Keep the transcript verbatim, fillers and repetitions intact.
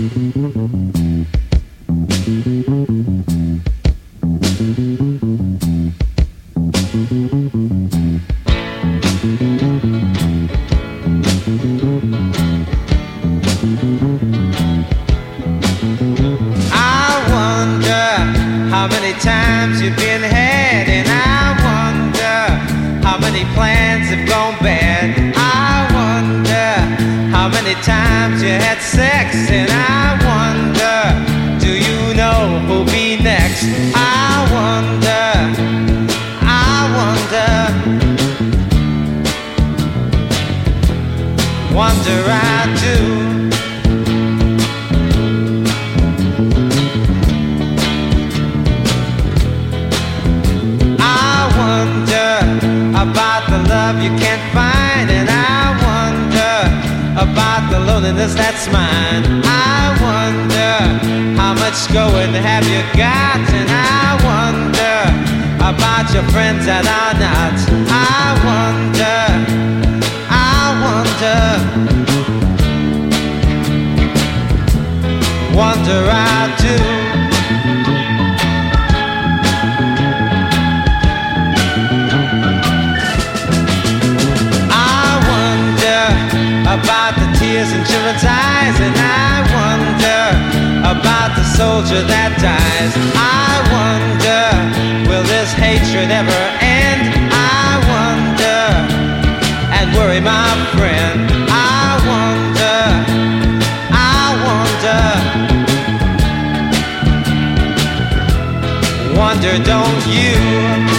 How many times you've been had, and I wonder how many plans have gone bad. I wonder how many times you had sex, and I wonder, do you know who'll be next? I wonder, I wonder, wonder I do. About the love you can't find, and I wonder about the loneliness that's mine. I wonder how much going have you got, and I wonder about your friends that are not. I wonder, I wonder, wonder I do. About the tears in children's eyes, and I wonder about the soldier that dies. I wonder, will this hatred ever end? I wonder, and worry my friend. I wonder, I wonder, wonder don't you?